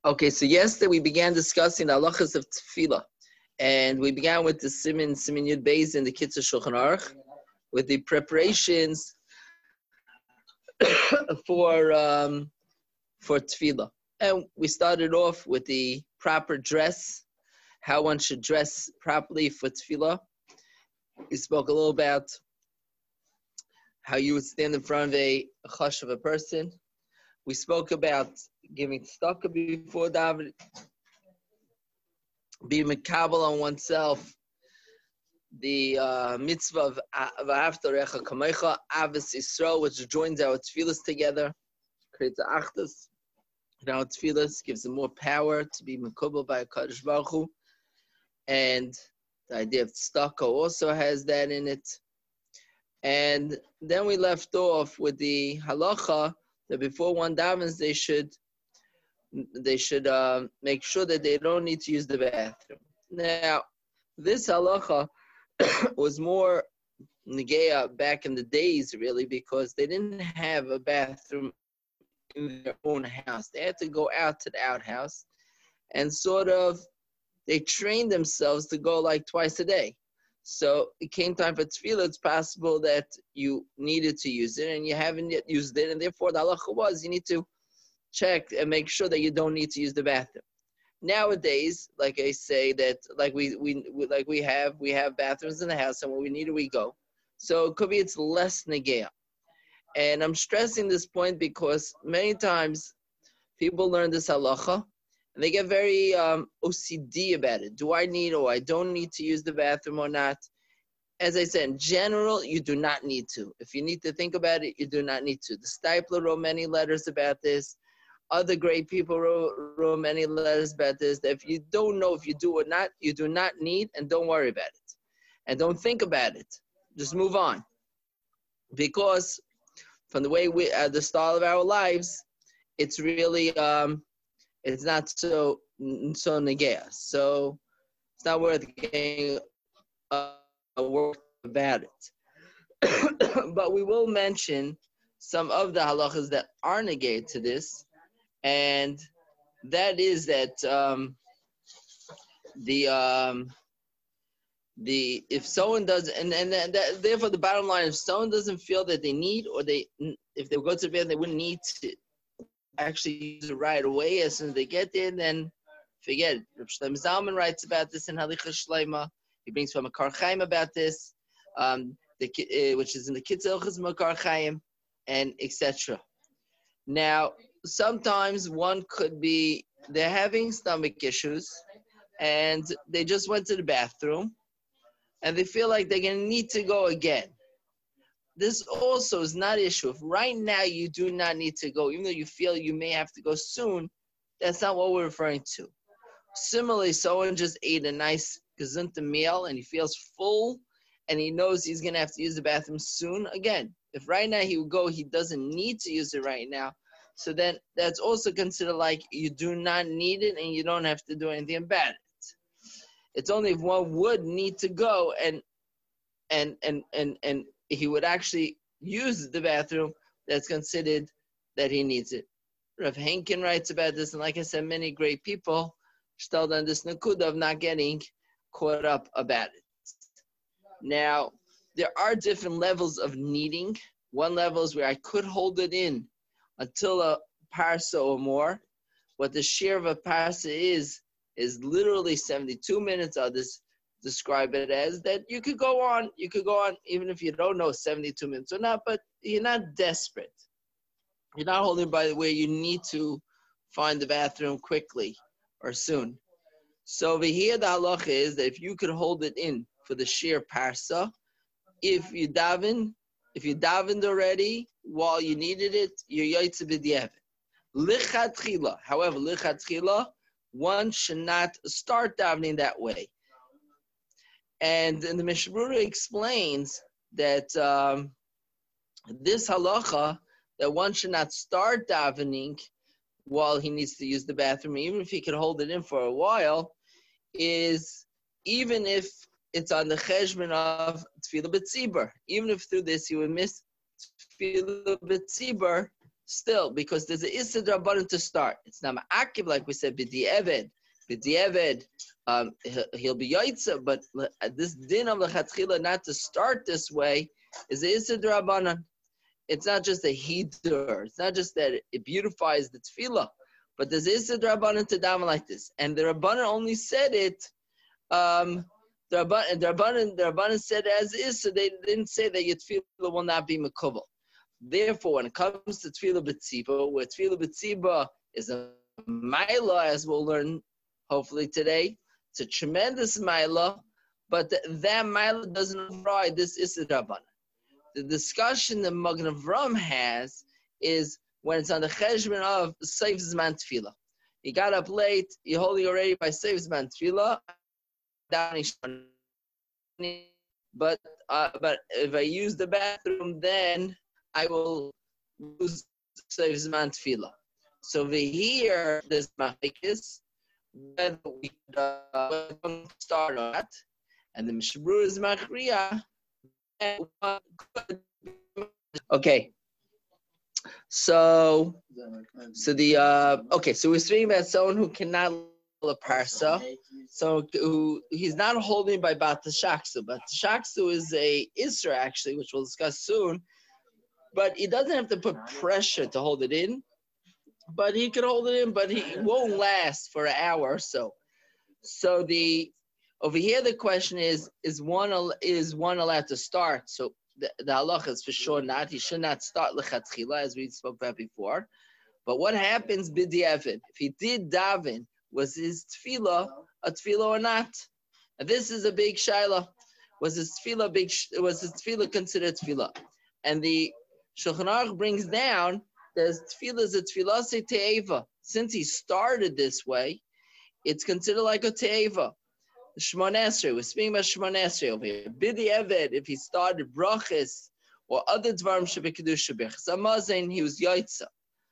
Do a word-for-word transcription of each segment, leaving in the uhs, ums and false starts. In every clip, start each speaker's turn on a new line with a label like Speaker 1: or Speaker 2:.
Speaker 1: Okay, so yesterday we began discussing the halachas of tefillah, and we began with the simin, simin yud beis in the Kitzur Shulchan Aruch, with the preparations for um, for tefillah. And we started off with the proper dress, how one should dress properly for tefillah. We spoke a little about how you would stand in front of a, a chush of a person. We spoke about giving tzedakah before davening, being makabel on oneself, the uh, mitzvah of v'ahavta recha kamecha, Avos Yisrael, which joins our tefillahs together, creates a achdus. Our tefillahs gives them more power to be makabel by HaKadosh Baruch Hu, and the idea of tzedakah also has that in it. And then we left off with the halacha that before one davens, they should they should uh, make sure that they don't need to use the bathroom. Now, this halacha was more negea back in the days, really, because they didn't have a bathroom in their own house. They had to go out to the outhouse, and sort of they trained themselves to go like twice a day. So it came time for tefillah, it's possible that you needed to use it and you haven't yet used it, and therefore the halacha was you need to check and make sure that you don't need to use the bathroom. Nowadays, like I say, that like we, we like we have we have bathrooms in the house, and when we need it, we go. So it could be it's less negea. And I'm stressing this point because many times people learn this halacha and they get very um, O C D about it. Do I need or I don't need to use the bathroom or not? As I said, in general, you do not need to. If you need to think about it, you do not need to. The Stipler wrote many letters about this. Other great people wrote, wrote many letters about this. That if you don't know if you do or not, you do not need, and don't worry about it. And don't think about it. Just move on. Because from the way we, uh, the style of our lives, it's really, um, it's not so, so negea. So it's not worth getting uh, work about it. But we will mention some of the halachas that are negate to this, and that is that um, the um, the if someone does, and and that, therefore the bottom line, if someone doesn't feel that they need, or they if they go to the bed, they wouldn't need to actually use it right away as soon as they get there, then forget it. Rav Shlomo Zalman writes about this in Halicha Shleima. He brings from Makar Chaim about this, um, the, uh, which is in the Kitzur Hilchos Makar Chaim, and et cetera. Now, sometimes one could be, they're having stomach issues, and they just went to the bathroom, and they feel like they're going to need to go again. This also is not an issue. If right now you do not need to go, even though you feel you may have to go soon, that's not what we're referring to. Similarly, someone just ate a nice gesunte meal and he feels full and he knows he's going to have to use the bathroom soon. Again, if right now he would go, he doesn't need to use it right now. So then that's also considered like you do not need it and you don't have to do anything about it. It's only if one would need to go and and and and and he would actually use the bathroom, that's considered that he needs it. Rav Henkin writes about this, and like I said, many great people stelled on this nakuda of not getting caught up about it. Now, there are different levels of needing. One level is where I could hold it in until a parsa or more. What the shear of a parsa is, is literally seventy-two minutes. Others describe it as that you could go on, you could go on even if you don't know seventy-two minutes or not, but you're not desperate. You're not holding by the way you need to find the bathroom quickly or soon. So over here the halacha is that if you could hold it in for the sheer parsa, if you daven, if you davened already while you needed it, you're yaitze b'diavad. Lichatchila, however, lichatchila, one should not start davening that way. And, and the Mishnah Berurah explains that um, this halacha, that one should not start davening while he needs to use the bathroom, even if he can hold it in for a while, is even if it's on the cheshbon of tefillah b'tzibur. Even if through this you would miss tefillah b'tzibur, still, because there's an Issa Drabanan to start. It's not Ma'akib, like we said, B'di'eved. B'di'eved, um, he'll be Yaitza, but this din of L'chatchila not to start this way is an Issa Drabanan. It's not just a heater. It's not just that it beautifies the tefillah, but there's Issa Drabanan to daven like this. And the Rabbanan only said it, um, the Rabbanan, the Rabbanan, the Rabbanan said it as is, so they didn't say that your tefillah will not be mekubal. Therefore, when it comes to tefillah b'tziba, where tefillah b'tziba is a maila, as we'll learn hopefully today, it's a tremendous maila, but th- that maila doesn't override this Issa Drabanan. The discussion that Magen Avram has is when it's on the cheshbon of Seif Zman Tefillah. You got up late, you're holding already by Seif Zman Tefillah, but uh, but if I use the bathroom, then I will lose Seif Zman Tefillah. So over here, there's Machikis, whether we uh, start or not, and the Mishbru is Machriya. Okay, so so the uh, okay, so we're speaking about someone who cannot a parsa, so who he's not holding by Bat Shaksu. Bat Shaksu is a Isra actually, which we'll discuss soon, but he doesn't have to put pressure to hold it in, but he can hold it in, but he won't last for an hour or so. So the over here, the question is: Is one is one allowed to start? So the, the halacha is for sure not. He should not start lechatchila, as we spoke about before. But what happens b'di'evid? If he did daven, was his tefillah a tefillah or not? And this is a big shaila. Was his tefillah big? Was his tefillah considered tefillah? And the Shulchan Aruch brings down that tefillah is a tefillah se te'eva. Since he started this way, it's considered like a te'eva. Shmon Esrei, we're speaking about Shmon Esrei over here. Bidi Eved, if he started brachis or other dvarim shebekidusha b'chsamazain, he was yaitza.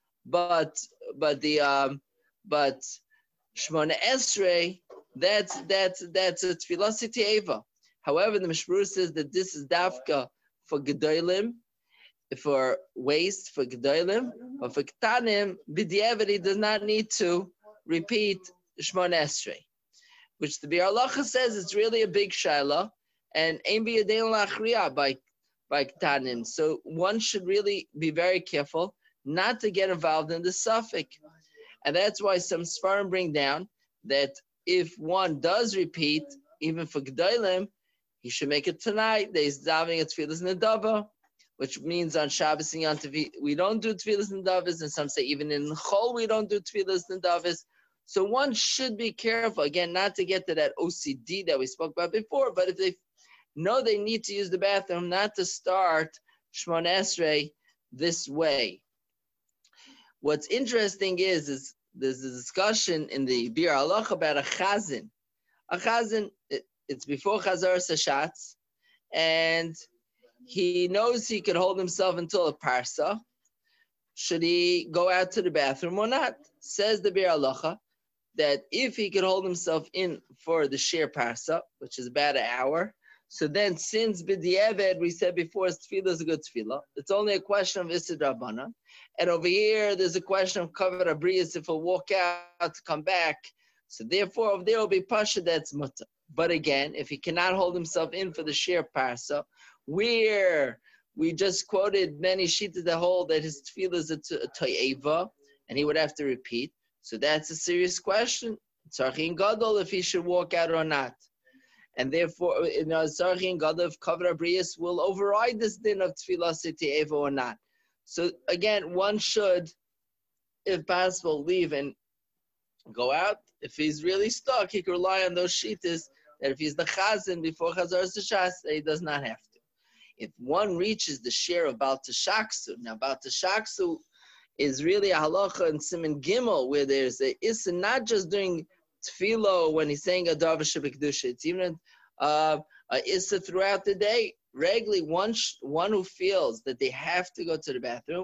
Speaker 1: But but the um but Shmon Esrei, that's that's that's a tefillah siteva. However, the Mishmur says that this is dafka for gedolim, for waste for gedolim, but for ketanim bidi Eved, he does not need to repeat Shmon Esrei. Which the Biur Halacha says it's really a big shaila, and ein biyadein lachriya by by ketanim. So one should really be very careful not to get involved in the suffix, and that's why some Sfarim bring down that if one does repeat, even for gedolim, he should make it tonight. There's davening at tefillas nedava, which means on Shabbos and Yom Tov we don't do tefillas nedavas, and some say even in Chol we don't do tefillas nedavas. So one should be careful, again, not to get to that O C D that we spoke about before, but if they know they need to use the bathroom, not to start Shmon Esrei this way. What's interesting is, is there's a discussion in the Biur Halacha about a chazan. A chazan, it, it's before Chazar Sashatz, and he knows he could hold himself until a parsa. Should he go out to the bathroom or not? Says the Biur Halacha that if he could hold himself in for the shir parsa, which is about an hour, so then since b'di'eved, we said before, tefillah is a good tefillah, it's only a question of Issa Drabanan. And over here, there's a question of kavod abrius if he'll walk out to come back. So therefore, over there will be pasha that's mutter. But again, if he cannot hold himself in for the shir parsa, where we just quoted many shitas that hold that his tefillah is a to'eva, and he would have to repeat. So that's a serious question. Tzarchin gadol if he should walk out or not, and therefore, you know, tzarchin gadol if kavod abrius will override this din of tefillah sitiyeva or not. So again, one should, if possible, leave and go out. If he's really stuck, he can rely on those shitas that if he's the chazan before chazar sashas, he does not have to. If one reaches the share of Baal Tashaksu, now Baal Tashaksu is really a halacha in Siman Gimel, where there's a issa not just during tefillah when he's saying a davar shebekdusha. It's even uh, a issa throughout the day. Regularly, one sh- one who feels that they have to go to the bathroom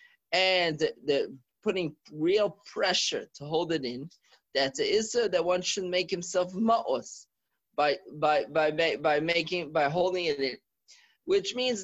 Speaker 1: and they're putting real pressure to hold it in, that's a issa that one should make himself ma'os by by by by making by holding it in, which means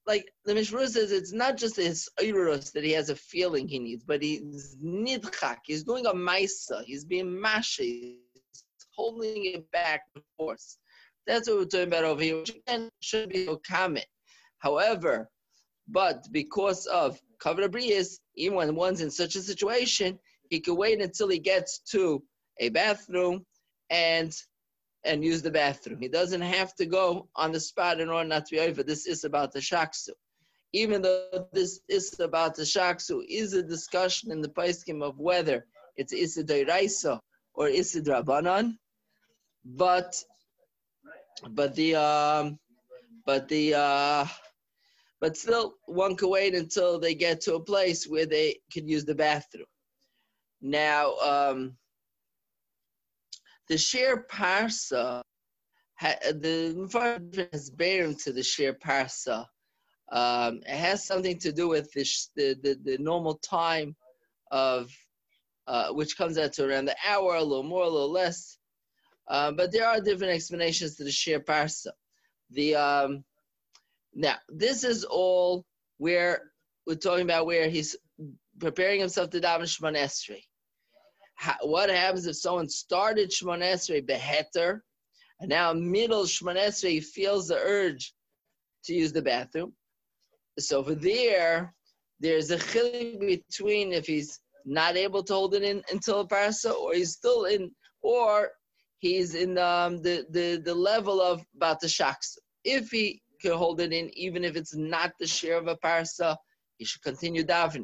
Speaker 1: like the Mishmur says, it's not just his Eirus that he has a feeling he needs, but he's nidchak. He's doing a maisa. He's being mashi. He's holding it back with force. That's what we're talking about over here, which again should be a comment. However, but because of Kavod Abrius, even when one's in such a situation, he could wait until he gets to a bathroom and and use the bathroom. He doesn't have to go on the spot in order not to be over. This is about the shaksu. Even though this is about the shaksu, is a discussion in the Paiskim of whether it's Issa Deiraisa or Issa Drabanan, but but the um, but the uh, but still one can wait until they get to a place where they can use the bathroom. Now, um, the share parsa, the Mefarshim has bearing to the share parsa. Um, it has something to do with the the, the, the normal time of uh, which comes out to around the hour, a little more, a little less. Uh, but there are different explanations to the share parsa. The um, now this is all where we're talking about where he's preparing himself to daven Shemona Esrei. What happens if someone started Shemona Esrei beheter, and now middle Shemona Esrei he feels the urge to use the bathroom? So over there, there's a chiluk between if he's not able to hold it in until a parsa, or he's still in, or he's in um, the, the, the level of about the shaksu. If he can hold it in, even if it's not the share of a parsa, he should continue davening.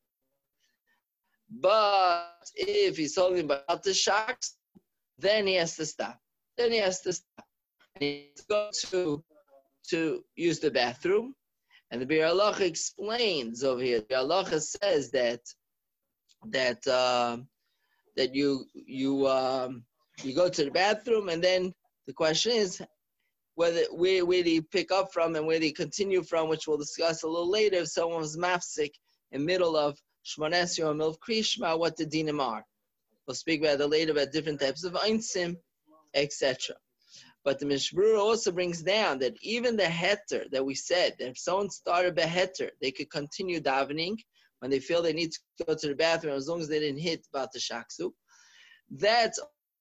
Speaker 1: But if he's holding about the shaksu, then he has to stop. Then he has to stop. And he has to go to, to use the bathroom. And the Bir Halacha explains over here. The Bir Halacha says that that uh, that you you um, you go to the bathroom, and then the question is whether where where do you pick up from and where do you continue from, which we'll discuss a little later. If someone was mafsik in middle of Shemona Esrei or middle of Krishma, what the dinim are. We'll speak about it later about different types of einsim, et cetera. But the Mishmur also brings down that even the heter that we said, that if someone started a heter, they could continue davening when they feel they need to go to the bathroom, as long as they didn't hit about the shaksu. That's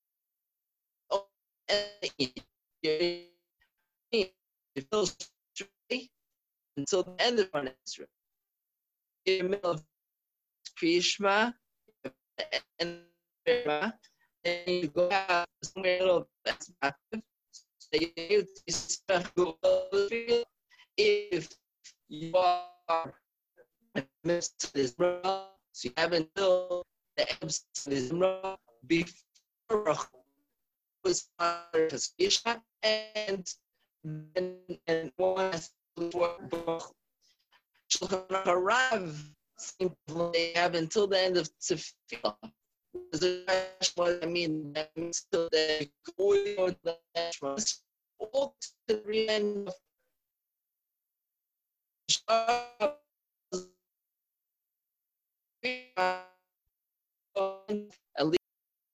Speaker 1: until the end of Shemona Esrei. In the middle of Krishma and and you go out somewhere a little bit. If you are so you have until the Zimra before and and and one before Shulchan Harav they have until the end of Tefillah. What I mean, that means still the going the all to the end of at least.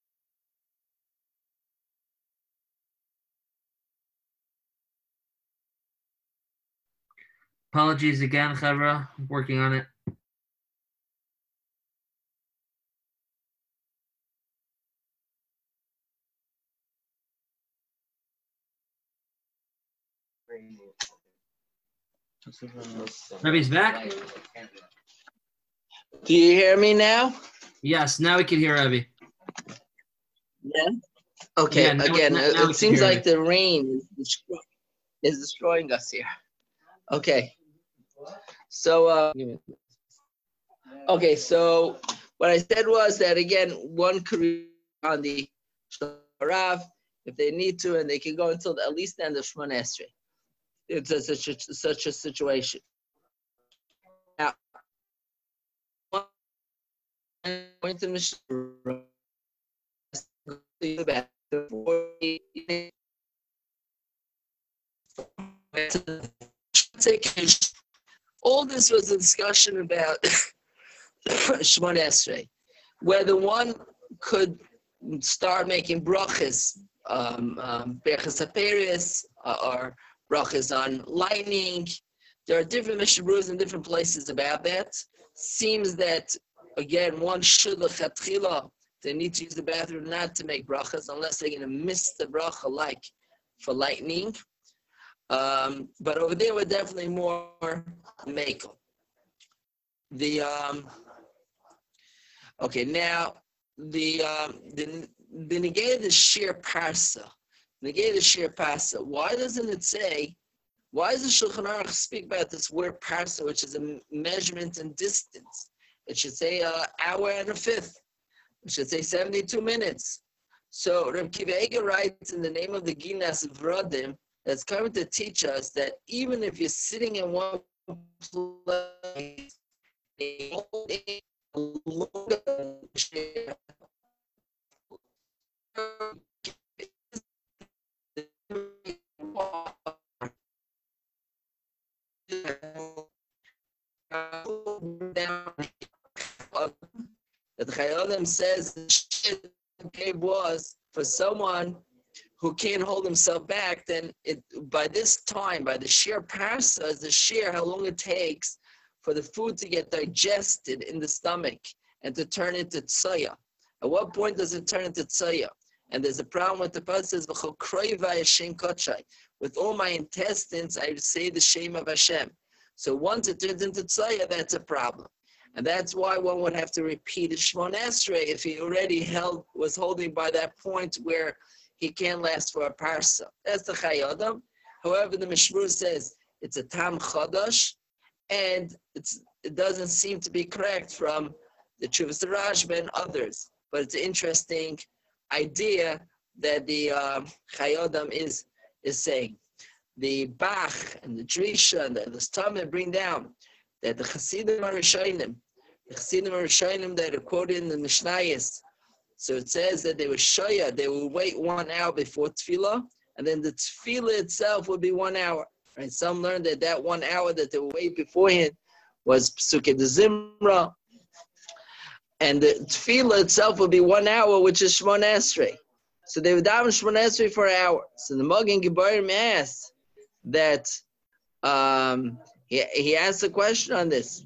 Speaker 2: Apologies again, Chevra. Working on it. Rebbe's back?
Speaker 1: Do you hear me now?
Speaker 2: Yes, now we can hear Rebbe.
Speaker 1: Yeah? Okay,
Speaker 2: yeah, now,
Speaker 1: again,
Speaker 2: now,
Speaker 1: it,
Speaker 2: now
Speaker 1: it seems like
Speaker 2: Rebbe.
Speaker 1: the rain is destroying, is destroying us here. Okay. So, uh, okay, so what I said was that, again, one could read on the Rav if they need to, and they can go until the, at least the end of Shemona Esrei. It's a, such, a, such a situation. Now, going to the all this was a discussion about Shemona Esrei, whether one could start making brachas, um, um, brachas aperis, or brachas on lining There are different Mishnah in different places about that. Seems that, again, one should lechatchila, they need to use the bathroom not to make brachas unless they're going to miss the bracha, like for lightning. Um, but over there, we're definitely more makel. The um, okay now the um, the the negay the sheer parsa, negay the sheer parsa. Why doesn't it say? Why does the Shulchan Aruch speak about this word parsa, which is a measurement in distance? It should say an hour and a fifth. It should say seventy-two minutes. So Reb Kiva Eger writes in the name of the Ginas Vradim that's coming to teach us that even if you're sitting in one place, that the Chayyim says the shit gave was for someone who can't hold himself back, then it by this time, by the sheer parsa, is the sheer how long it takes for the food to get digested in the stomach and to turn into tsaya. At what point does it turn into tsaya? And there's a problem with the pasuk says, with all my intestines, I say the shame of Hashem. So once it turns into tsaya, that's a problem. And that's why one would have to repeat the Shemon Esrei if he already held was holding by that point where he can't last for a parsa. That's the Chayyim. However, the Mishmur says it's a tam chadash, and it's, it doesn't seem to be correct from the Chuvas Rashba and others. But it's an interesting idea that the uh, Chayyim is is saying. The Bach and the Drisha and the, the Stameh bring down that the Chassidim are Rishonim, the Chassidim are Rishonim that are quoted in the Mishnayos. So it says that they were shoya, they will wait one hour before tefillah, and then the tefillah itself would be one hour. Right? Some learned that that one hour that they would wait beforehand was Psukei de Zimra, and the tefillah itself would be one hour, which is Shemon Esrei. So they would daven Shemon Esrei for an hour. So the Magen Gebarim asked that um, he he asked a question on this.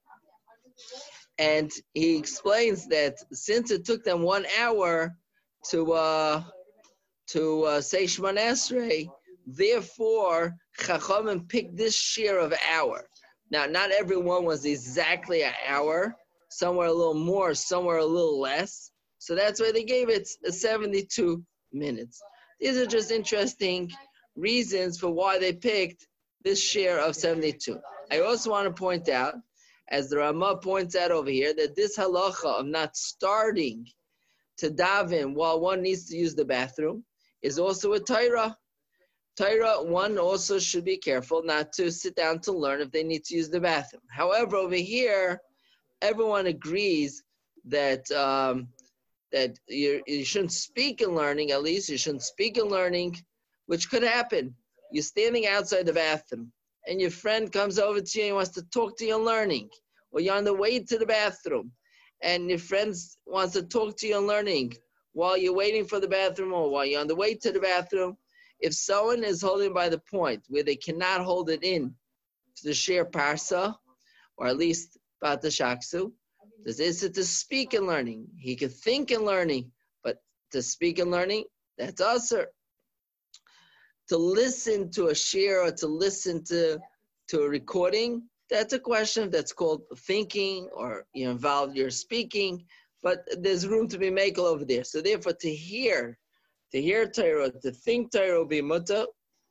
Speaker 1: And he explains that since it took them one hour to uh, to uh, say Shemon Esrei, therefore Chachamim picked this share of hour. Now, not everyone was exactly an hour. Some were a little more, some were a little less. So that's why they gave it seventy-two minutes. These are just interesting reasons for why they picked this share of seventy-two. I also want to point out, as the Ramah points out over here, that this halacha of not starting to daven while one needs to use the bathroom is also a Torah. Torah, one also should be careful not to sit down to learn if they need to use the bathroom. However, over here, everyone agrees that um, that you, you shouldn't speak in learning, at least you shouldn't speak in learning, which could happen. You're standing outside the bathroom, and your friend comes over to you and wants to talk to you in learning, or you're on the way to the bathroom, and your friend wants to talk to you in learning while you're waiting for the bathroom or while you're on the way to the bathroom. If someone is holding by the point where they cannot hold it in to the share parsa, or at least bata shaksu, this is to speak in learning. He could think in learning, but to speak in learning, that's usher. To listen to a share or to listen to, to a recording, that's a question that's called thinking, or you're involved, you're speaking, but there's room to be makel over there. So therefore, to hear, to hear Torah, to think Torah will be mutter.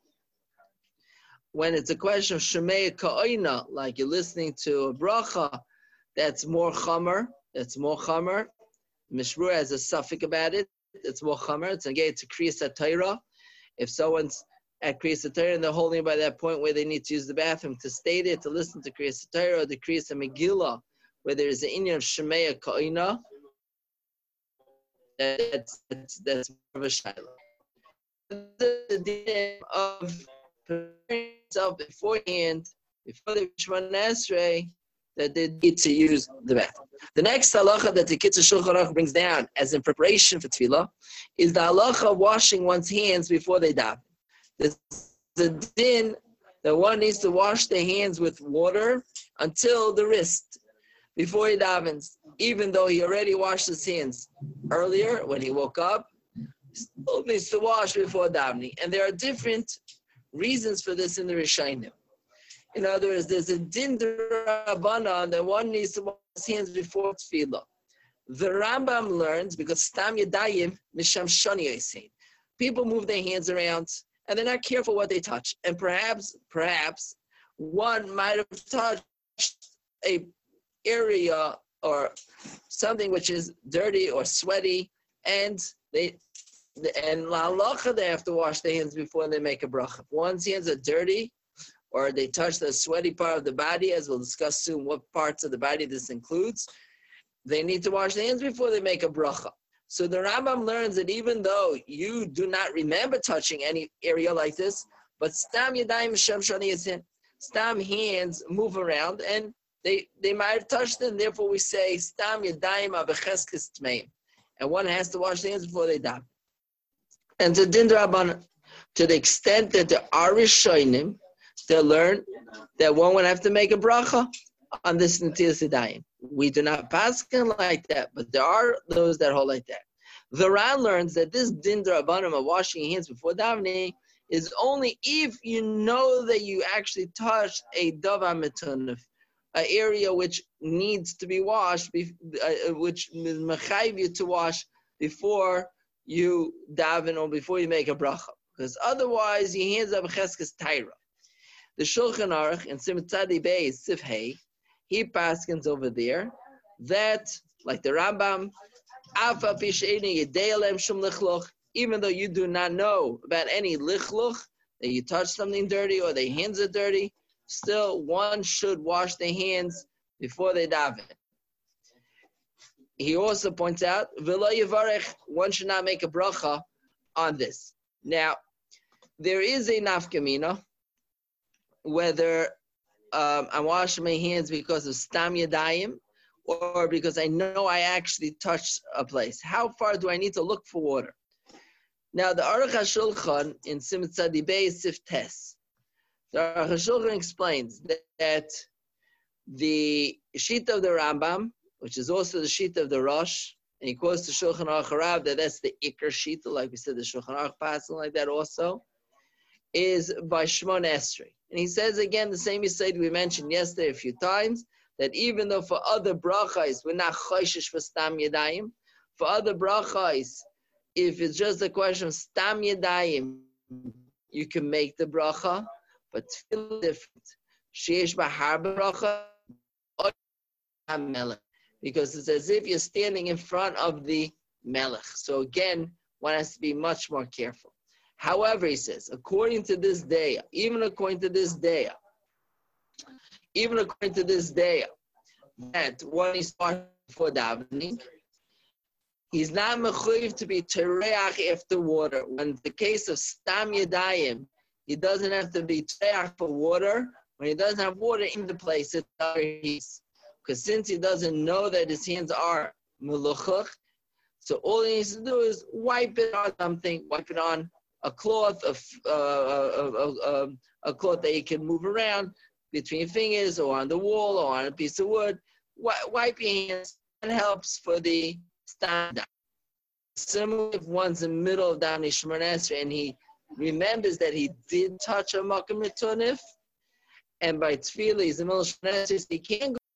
Speaker 1: When it's a question of shemei ka'oina, like you're listening to a bracha, that's more chamer, that's more chamer. Mishmur has a suffix about it, it's more chamer, it's again to kriyas Torah. If someone's at Kriyas Torah and they're holding by that point where they need to use the bathroom, to stay there to listen to Kriyas Torah or the Kriyas Megillah, where there is an inyan of Shemei Ka'ina, that's, that's, that's more of a shayla. The idea of preparing yourself beforehand, before the Shemon Esrei, that they need to use the bathroom. The next halacha that the Kitzur Shulchan Aruch brings down as in preparation for tefillah is the halacha of washing one's hands before they daven. There's the din that one needs to wash their hands with water until the wrist before he davens, even though he already washed his hands earlier when he woke up. Still needs to wash before davening, and there are different reasons for this in the Rishonim. In other words, there's a din d'Rabbanan that one needs to wash his hands before tefillah. The Rambam learns because stam yadayim misham shani yasin. People move their hands around and they're not careful what they touch, and perhaps, perhaps one might have touched a area or something which is dirty or sweaty, and they and la halacha they have to wash their hands before they make a bracha. If one's hands are dirty, or they touch the sweaty part of the body, as we'll discuss soon what parts of the body this includes, they need to wash their hands before they make a bracha. So the Rambam learns that even though you do not remember touching any area like this, but stam yadayim shem shani yasin, stam hands move around and they they might have touched them. Therefore, we say stam yadayim abecheskes tmeim, and one has to wash their hands before they daven. And to din d'Rabbanan, to the extent that there are rishonim, they learn that one would have to make a bracha on this netilas yadayim. We do not paskin like that, but there are those that hold like that. The Ran learns that this din d'Rabbanan of washing your hands before davening is only if you know that you actually touched a davar metunef, an area which needs to be washed, uh, which is mechayiv you to wash before you daven or before you make a bracha, because otherwise your hands are b'cheskes taira. The Shulchan Aruch in Siman Tzadi Bey Sif Hey, he paskins over there that, like the Rambam, even though you do not know about any lichluch, that you touch something dirty or their hands are dirty, still one should wash their hands before they daven. He also points out, v'lo yivarech, one should not make a bracha on this. Now, there is a nafkamina, whether um, I'm washing my hands because of stam yadayim or because I know I actually touched a place. How far do I need to look for water? Now, the Aruch HaShulchan in Siman Tzadi Bey Sif Tes, the Aruch HaShulchan explains that, that the sheet of the Rambam, which is also the sheet of the Rosh, and he quotes the Shulchan Aruch Harav that that's the Iker sheet, like we said, the Shulchan Aruch passing like that also, is by Shmon Esrei. And he says again the same Yisod we mentioned yesterday a few times, that even though for other brachas we're not choishish for stam yadayim, for other brachas, if it's just a question of stam yadayim, you can make the bracha, but tefillah different. Sheish b'har bracha, because it's as if you're standing in front of the melech. So again, one has to be much more careful. However, he says, according to this day, even according to this day, even according to this day, that when he starts for davening, he's not mechuyev to be tereach after water. When the case of stam yadayim, he doesn't have to be tereach for water when he doesn't have water in the place it's he's. Because since he doesn't know that his hands are meluchach, so all he needs to do is wipe it on something, wipe it on a cloth, a, uh, a, a, a, a cloth that you can move around between your fingers or on the wall or on a piece of wood. W- wipe your hands. That helps for the stand-up. Similarly, if one's in the middle of Dani Shemon Esrei and he remembers that he did touch a Makom Metunif, and by Tefillah he's in the middle of Shemon Esrei, so he can't go.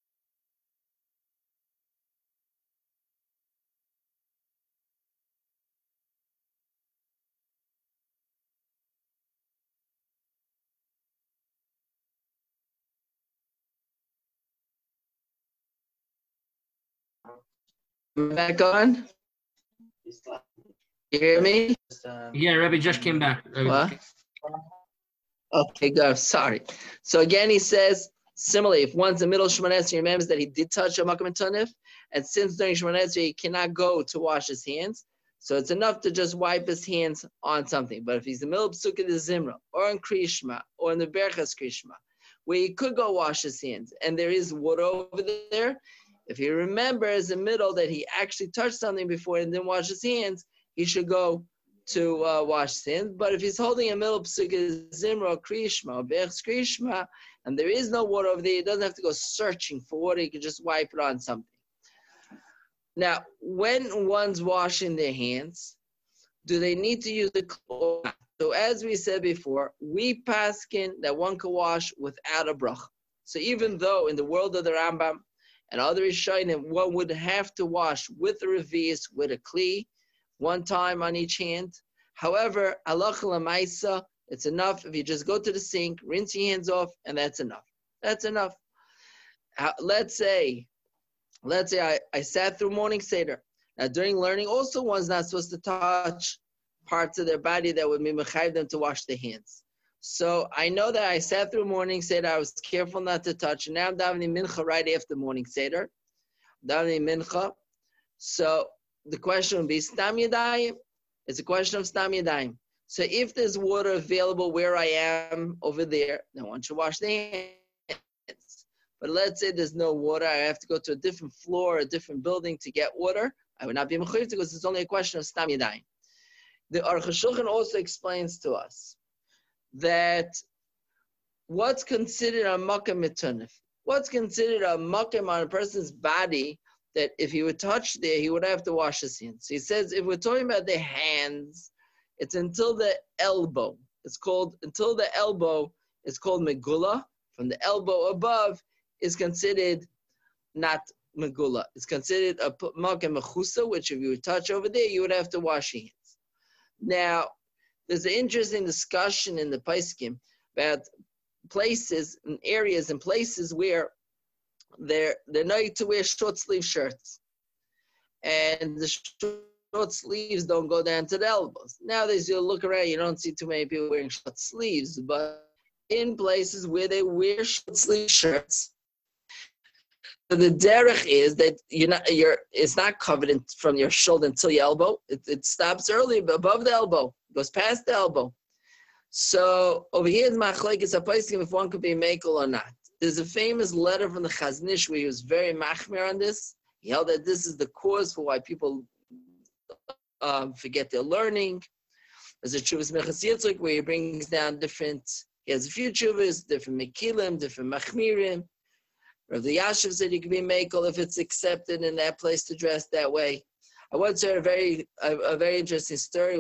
Speaker 1: Back on? You hear me?
Speaker 2: Yeah, Rebbe just came back. Rebbe
Speaker 1: What?
Speaker 2: just
Speaker 1: Okay, good. Sorry. So again, he says, similarly, if one's in the middle of Shemon Esrei, he remembers that he did touch a Makom Metunif, and since during Shemon Esrei he cannot go to wash his hands, so it's enough to just wipe his hands on something. But if he's in the middle of Pesukei de Zimra, or in Krishma, or in the Berchas Krishma, where he could go wash his hands, and there is water over there, if he remembers in the middle that he actually touched something before and didn't wash his hands, he should go to uh, wash hands. But if he's holding a middle psuka zimra or krishma or bech krishma, and there is no water over there, he doesn't have to go searching for water. He can just wipe it on something. Now, when one's washing their hands, do they need to use the cloth? So as we said before, we paskin that one can wash without a bracha. So even though in the world of the Rambam and other Rishonim, one would have to wash with the revius, with a kli, one time on each hand. However, halacha l'maisa, it's enough if you just go to the sink, rinse your hands off, and that's enough. That's enough. Uh, let's say, let's say I, I sat through morning seder. Now during learning, also one's not supposed to touch parts of their body that would be mechayiv them to wash their hands. So I know that I sat through morning seder, I was careful not to touch, and now I'm davening mincha right after morning seder. Davening mincha. So the question would be, stam yadayim? It's a question of stam yadayim. So if there's water available where I am over there, then one should wash their hands. But let's say there's no water, I have to go to a different floor, a different building to get water. I would not be mechayiv because it's only a question of stam yadayim. The Aruch HaShulchan also explains to us that what's considered a makom mitunif, what's considered a makom on a person's body, that if he would touch there, he would have to wash his hands. So he says, if we're talking about the hands, it's until the elbow. It's called, until the elbow, it's called megula. From the elbow above is considered not megula. It's considered a makom mechusa, which if you would touch over there, you would have to wash your hands. Now, there's an interesting discussion in the Paiskim about places and areas and places where they're they're not to wear short sleeve shirts, and the short sleeves don't go down to the elbows. Nowadays, you look around, you don't see too many people wearing short sleeves, but in places where they wear short sleeve shirts, so the derech is that you're not, you're, it's not covered in, from your shoulder until your elbow. It, it stops early above the elbow, goes past the elbow. So over here is machlokes haposkim if one could be mekel or not. There's a famous letter from the Chazon Ish where he was very machmir on this. He held that this is the cause for why people um, forget their learning. There's a Chuvas Mechas Yitzchak where he brings down different, he has a few chuvas, different mekilim, different machmirim. Rav Yashiv said you can be mekel if it's accepted in that place to dress that way. I once heard a very a, a very interesting story.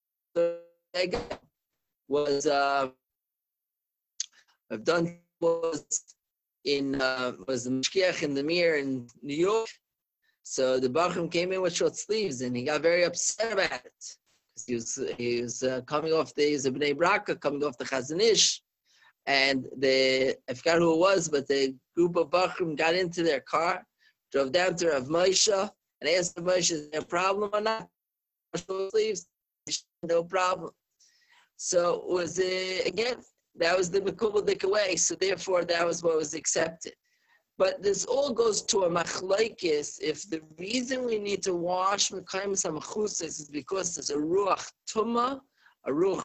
Speaker 1: Was uh, I've done was in uh, was the Mishkiach in the Mir in New York. So the Bachram came in with short sleeves and he got very upset about it. He was he was uh, coming off the he's a Bnei Braka coming off the Chazon Ish. And the, I forgot who it was, but the group of Bachrim got into their car, drove down to Rav Moshe, and asked Rav Moshe, is there a problem or not? Sleeves, no problem. So it was, uh, again, that was the Mekubadik way, so therefore that was what was accepted. But this all goes to a machlokes. If the reason we need to wash Mekayim Samachusas is because there's a Ruach Tumah, a Ruach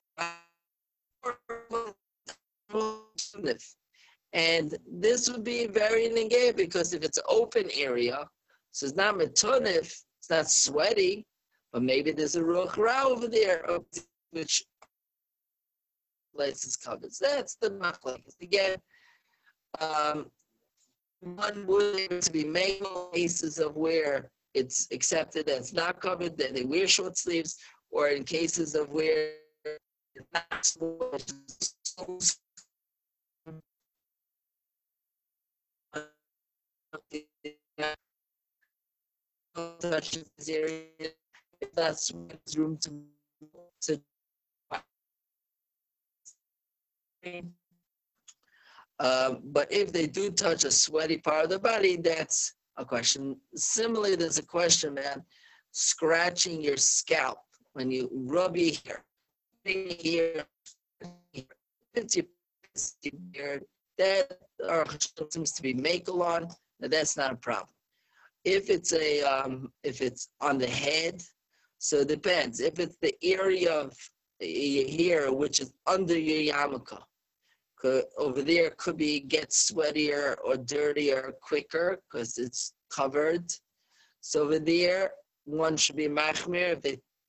Speaker 1: and this would be very negay because if it's an open area, so it's not metunif, it's not sweaty, but maybe there's a ruach ra over there, which places covered. So that's the machlokes. Again, um, one would to be made cases of where it's accepted that it's not covered, that they wear short sleeves, or in cases of where it's not touch this area, if that's room to, to um, but if they do touch a sweaty part of the body, that's a question. Similarly, there's a question, man, scratching your scalp when you rub your hair, here, it's your beard, that or seems to be makel on, that's not a problem. If it's a um, if it's on the head, so it depends. If it's the area of your hair which is under your yarmulke, over there could be get sweatier or dirtier quicker because it's covered. So over there, one should be machmir if they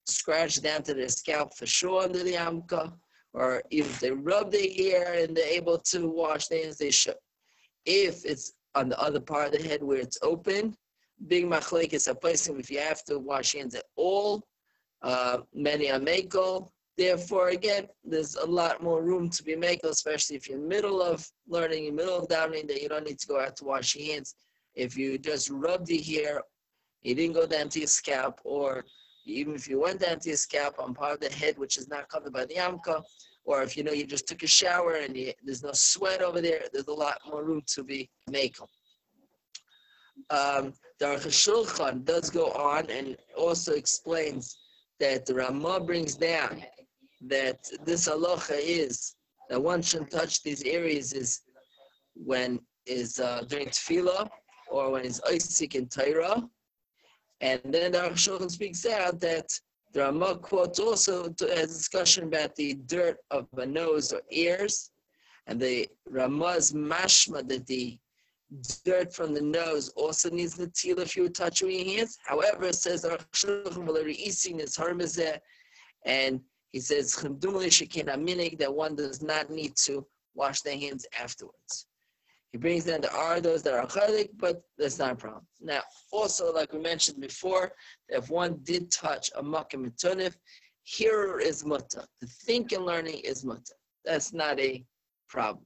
Speaker 1: scratch down to their scalp for sure under the Amka, or if they rub their hair and they're able to wash their hands, they should. If it's on the other part of the head where it's open, big machlek is a place if you have to wash hands at all. Uh, many are makel. Therefore, again, there's a lot more room to be makel, especially if you're in the middle of learning, in the middle of davening, that you don't need to go out to wash your hands. If you just rubbed your hair, you didn't go down to your scalp, or even if you went down to your scalp on part of the head which is not covered by the Yamka, or if you know you just took a shower and you, there's no sweat over there, there's a lot more room to be makel. Um, the Aruch HaShulchan does go on and also explains that the Ramah brings down that this halacha is that one shouldn't touch these areas is when is uh, during tefillah or when it's oisik in Torah, and then the Aruch HaShulchan speaks out that the Ramah quotes also to a discussion about the dirt of a nose or ears, and the Ramah's mashma that the dirt from the nose also needs netila if you would touch with your hands. However, it says Aruch HaShulchan is harmazeh, and he says that one does not need to wash their hands afterwards. He brings down the ardos that are chalik, but that's not a problem. Now, also, like we mentioned before, if one did touch a makom mitunif, hearer is mutter. The think and learning is mutter. That's not a problem.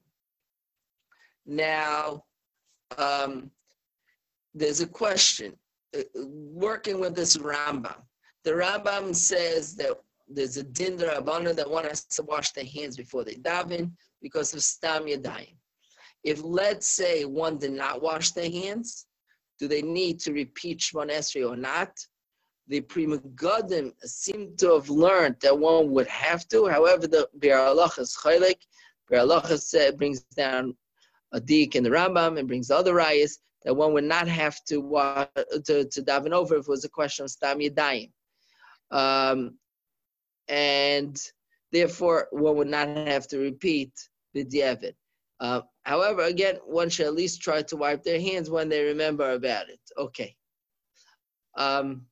Speaker 1: Now, um, there's a question. Uh, working with this Rambam, the Rambam says that there's a din d'Rabbanan that one has to wash their hands before they daven because of stam yadayim. If, let's say, one did not wash their hands, do they need to repeat Shemona Esrei or not? The Pri Megadim seem to have learned that one would have to. However, the Biur Halacha is chaylik. Biur Halacha brings down a dik in the Rambam and brings other rayas that one would not have to uh, to, to daven over if it was a question of stam yadayim. Um, and therefore, one would not have to repeat the diavad. Uh, however, again, one should at least try to wipe their hands when they remember about it. Okay. Um,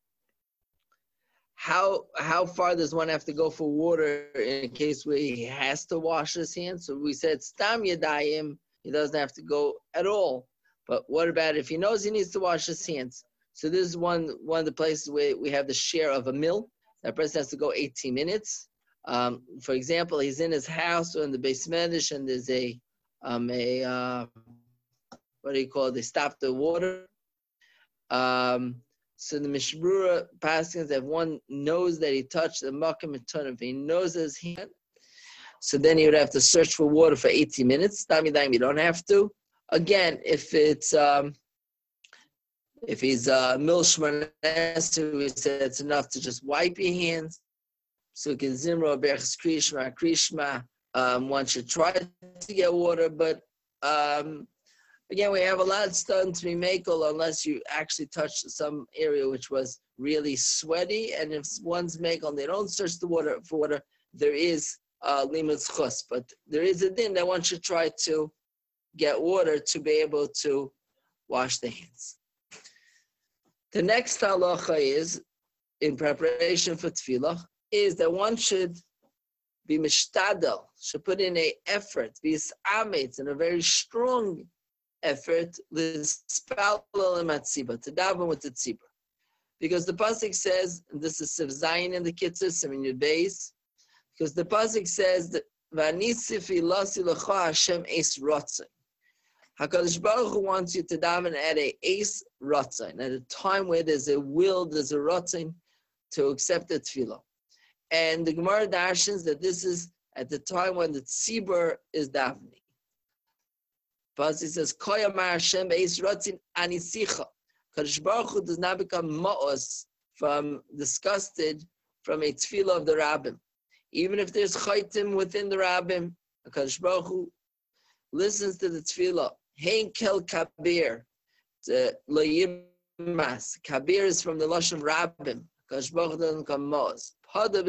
Speaker 1: how how far does one have to go for water in a case where he has to wash his hands? So we said stam yadayim, he doesn't have to go at all. But what about if he knows he needs to wash his hands? So this is one one of the places where we have the share of a mill. That person has to go eighteen minutes. Um, for example, he's in his house or in the Beis Medrash and there's a Um, a uh, what do you call it? They stop the water. Um, so the Mishmura passings that one knows that he touched the makom mitunif, he knows his hand. So then he would have to search for water for eighteen minutes. Tamidayim, you don't have to. Again, if it's um, if he's uh, milshman, we said it's enough to just wipe your hands. So can zimra berachas krishma krishma. Um, one should try to get water, but um, again, we have a lot of stuff to be makel unless you actually touch some area which was really sweaty. And if one's makel, they don't search the water for water, there is uh, limud chus, but there is a din that one should try to get water to be able to wash the hands. The next halacha is, in preparation for tefillah, is that one should be mishtadel, should put in a effort, be ametz, in a very strong effort, to daven with the tzibur. Because the pasuk says, and this is Siv Zayin in the Kitzur, Simin Yud Beis, because the pasuk says that V'anisif ilasi l'cha Hashem eis rotzai. HaKadosh Baruch Hu wants you to daven at a eis rotzai, at a time where there's a will, there's a rotzai to accept the tefillah. And the Gemara dashens that this is at the time when the tzibur is davening. But it says, Koyamar Hashem be'is rotzin anisicha. Kadosh Baruch Hu does not become ma'os, from disgusted from a tefillah of the rabbim. Even if there's chaitim within the rabbim, Kadosh Baruch Hu listens to the tefillah. Hein kel kabir, lo yimas. Kabir is from the lashon rabbim. Kadosh Baruch Hu doesn't become ma'os. The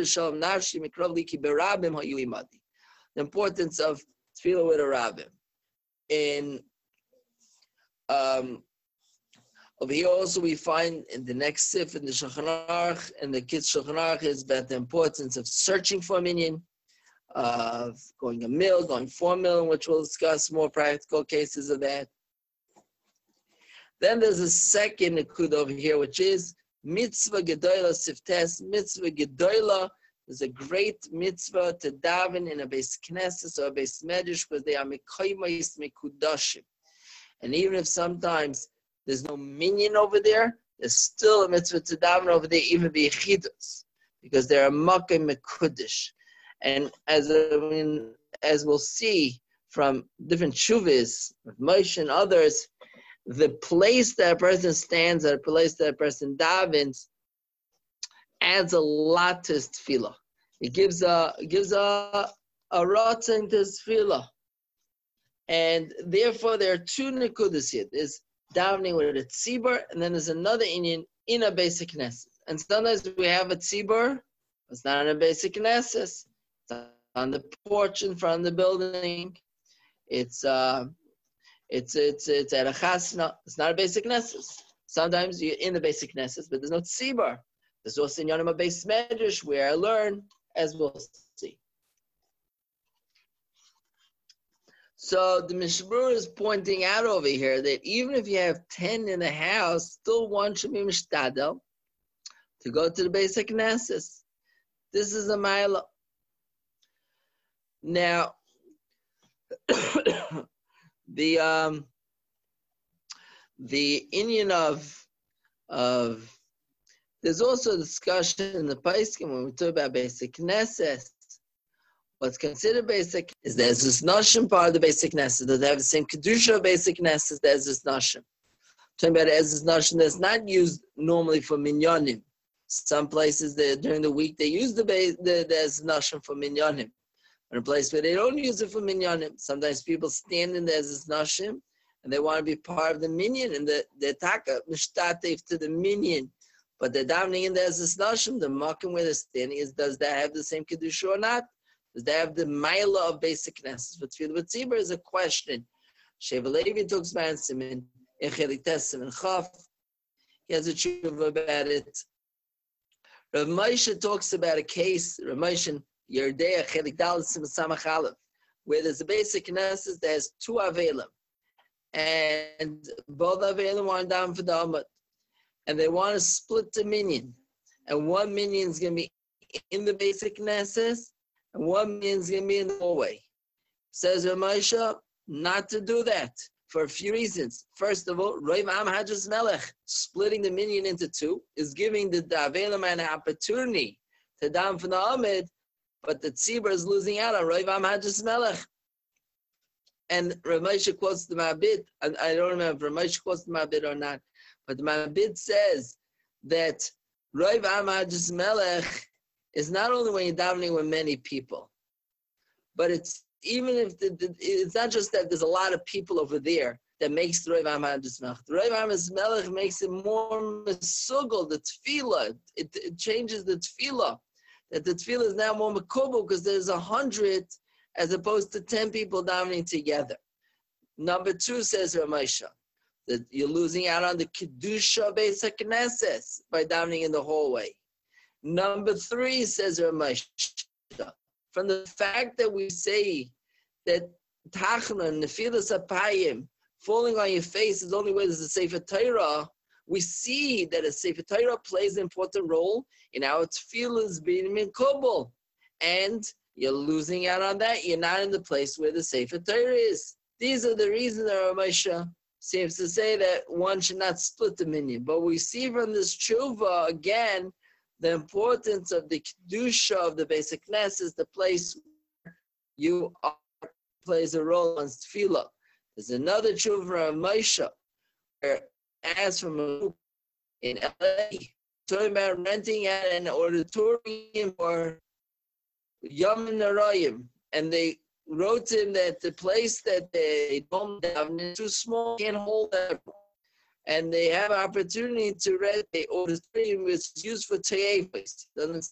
Speaker 1: importance of tefillah with a rabbim. In um, Over here also we find in the next sif in the Shulchan Aruch, and the kids Shulchan Aruch is about the importance of searching for a minyan, of going a mil, going four mil, which we'll discuss more practical cases of that. Then there's a second nikud over here, which is mitzvah gedola siftes. Mitzvah gedola is a great mitzvah to daven in a beis knesses or a beis medrash because they are mekaymis mekudashim. And even if sometimes there's no minyan over there, there's still a mitzvah to daven over there, even the yechidus, because they're a makkah mekudesh. And as I mean, as we'll see from different shuvas, Moshe and others, the place that a person stands or the place that a person davens adds a lot to his tefillah. It gives a it gives a a rotzen to his tefillah. And therefore there are two nekudas here. There's davening with a tzibur, and then there's another inyan in a basic knesset. And sometimes we have a tzibur, it's not in a basic knesset. It's on the porch in front of the building. It's uh It's it's it's at a chasna. It's not a basic knesses. Sometimes you're in the basic knesses, but there's no tzibur. There's also in Yonim a base medrash where I learn, as we'll see. So the Mishmur is pointing out over here that even if you have ten in the house, still one should be mishtadel to go to the basic knesses. This is a mila. Now. The um, the inyan of of there's also a discussion in the Paiskim when we talk about basic knesses. What's considered basic is there's this nashim part of the basic knesses that they have the same kedusha of basic knesses as this nashim. Talking about as this nashim that's not used normally for minyanim. Some places they, during the week they use the the there's nashim for minyanim. In a place where they don't use it for minyanim. Sometimes people stand in there as nashim, and they want to be part of the minyan, and the the taka mishtatev to the minyan, but they're davening in there as nashim. The makom where they're standing is, does that have the same kedusha or not? Does that have the mila of basic knesses? But tefillah b'tzibur is a question. Sheva Levi talks about Simin in Chelik Tes Simin Chaf. He has a tshuva about it. Rav Moshe talks about a case. Rav Moshe Yerdei Chelik Dal Simin Samach Aleph, where there's a basic knesses that has two avelim, and both avelim want down for the amud, and they want to split the minyan, and one minyan is going to be in the basic knesses, and one minyan is going to be in the hallway. Says Rav Moshe, not to do that for a few reasons. First of all, Roiv Am Hadras Melech, splitting the minyan into two, is giving the avelim an opportunity to down for the amud. But the tzibur is losing out on Roiv Am Hadras Melech. And Rav Moshe quotes the Ma'abit. I, I don't remember if Rav Moshe quotes the Ma'abit or not. But the Ma'abit says that Roiv Am Hadras Melech is not only when you're davening with many people, but it's even if the, the, it's not just that there's a lot of people over there that makes the Roiv Am Hadras Melech. The Roiv Am Hadras Melech makes it more mesugel, the tefillah. It, it changes the tefillah. That the tefillah is now more mekubal because there's a hundred as opposed to ten people davening together. Number two, says Rav Moshe, that you're losing out on the kedusha beis haknesses by davening in the hallway. Number three, says Rav Moshe, from the fact that we say that tachna nefilas apayim, falling on your face, is the only way there's a sefer Torah. We see that a sefer Torah plays an important role in our tefillahs being minkubal, and you're losing out on that. You're not in the place where the sefer Torah is. These are the reasons that Rav Moshe seems to say that one should not split the minyan. But we see from this tshuva again the importance of the kedusha of the basic knesses, the place where you are, plays a role in tefillah. There's another tshuva from Rav Moshe where, as from a group in L A, talking about renting out an auditorium for Yom Narayim, and they wrote to him that the place that they don't have is too small, can't hold that, and they have opportunity to rent the auditorium which is used for te'efes.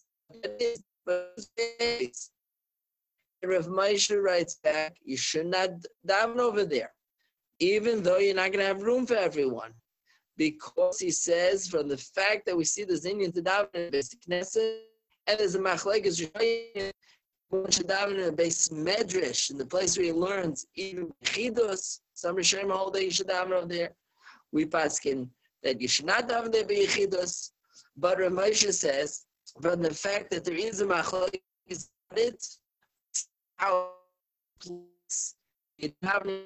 Speaker 1: Rav Moshe writes back, you should not daven over there, even though you're not going to have room for everyone. because he says from the fact that we see the Indian to daven in the basic Knesset, and there's a machlekes one should daven in a base medrash, in the place where he learns even Yechidus. Some Rishonim hold that you should daven over there. We paskin that you should not daven there by Yechidus. But Rav Moshe says, from the fact that there is a machlekes, it how you daven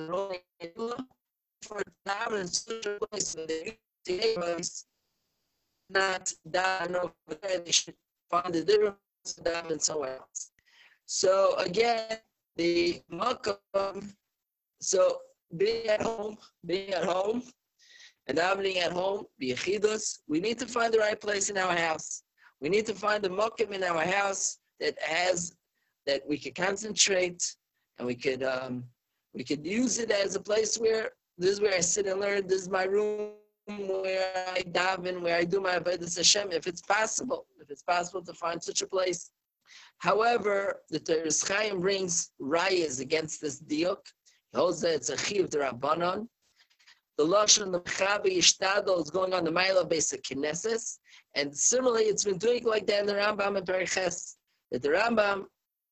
Speaker 1: for daven in such a place where they place, not daven over there. They should find a different place to daven somewhere else. So again, the makom. So being at home, being at home, and davening at home, the yechidus. We need to find the right place in our house. We need to find the makom in our house that has that we could concentrate, and we could um, we could use it as a place where this is where I sit and learn. This is my room where I daven, where I do my avodas Hashem. If it's possible, if it's possible to find such a place. However, the Teres Chaim brings rayas against this diuk. He holds that it's a chiv d'Rabbanan. The lashon the Mechaber Yishtadol is going on the Ma'ila basic Knesses, and similarly, it's been doing like that in the Rambam and Perek Ches. That the Rambam